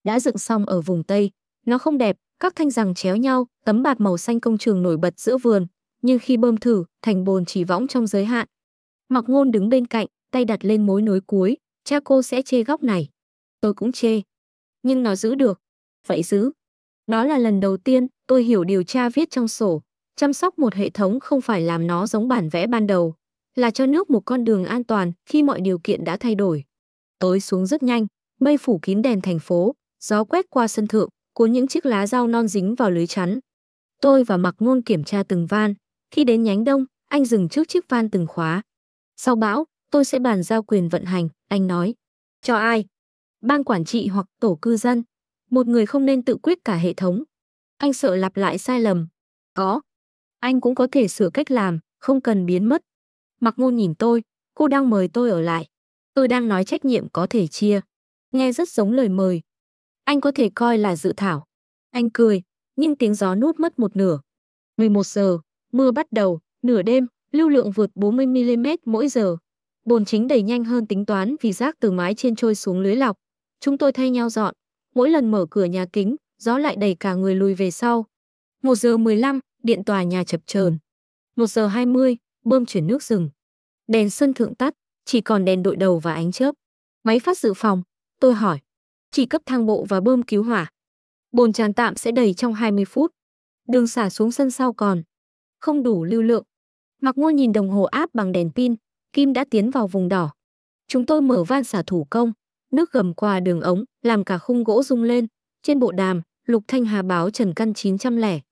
đã dựng xong ở vùng Tây. Nó không đẹp, các thanh rằng chéo nhau, tấm bạt màu xanh công trường nổi bật giữa vườn, nhưng khi bơm thử, thành bồn chỉ võng trong giới hạn. Mặc Ngôn đứng bên cạnh, tay đặt lên mối nối cuối, cha cô sẽ chê góc này. Tôi cũng chê. Nhưng nó giữ được. Vậy giữ. Đó là lần đầu tiên tôi hiểu điều cha viết trong sổ. Chăm sóc một hệ thống không phải làm nó giống bản vẽ ban đầu, là cho nước một con đường an toàn khi mọi điều kiện đã thay đổi. Tối xuống rất nhanh, mây phủ kín đèn thành phố, gió quét qua sân thượng, cuốn những chiếc lá rau non dính vào lưới chắn. Tôi và Mặc Ngôn kiểm tra từng van. Khi đến nhánh đông, anh dừng trước chiếc van từng khóa. Sau bão, tôi sẽ bàn giao quyền vận hành, anh nói. Cho ai? Ban quản trị hoặc tổ cư dân. Một người không nên tự quyết cả hệ thống. Anh sợ lặp lại sai lầm. Có. Anh cũng có thể sửa cách làm, không cần biến mất. Mặc Ngôn nhìn tôi, cô đang mời tôi ở lại. Tôi đang nói trách nhiệm có thể chia. Nghe rất giống lời mời. Anh có thể coi là dự thảo. Anh cười, nhưng tiếng gió nuốt mất một nửa. 11 giờ, mưa bắt đầu, nửa đêm, lưu lượng vượt 40 mm mỗi giờ. Bồn chính đẩy nhanh hơn tính toán vì rác từ mái trên trôi xuống lưới lọc. Chúng tôi thay nhau dọn. Mỗi lần mở cửa nhà kính, gió lại đẩy cả người lùi về sau. 1 giờ 15, điện tòa nhà chập chờn. 1 giờ 20, bơm chuyển nước dừng. Đèn sân thượng tắt, chỉ còn đèn đội đầu và ánh chớp. Máy phát dự phòng, tôi hỏi. Chỉ cấp thang bộ và bơm cứu hỏa. Bồn tràn tạm sẽ đầy trong 20 phút. Đường xả xuống sân sau còn không đủ lưu lượng. Mặc Ngôn nhìn đồng hồ áp bằng đèn pin, kim đã tiến vào vùng đỏ. Chúng tôi mở van xả thủ công, nước gầm qua đường ống, làm cả khung gỗ rung lên. Trên bộ đàm, Lục Thanh Hà báo trần căn 900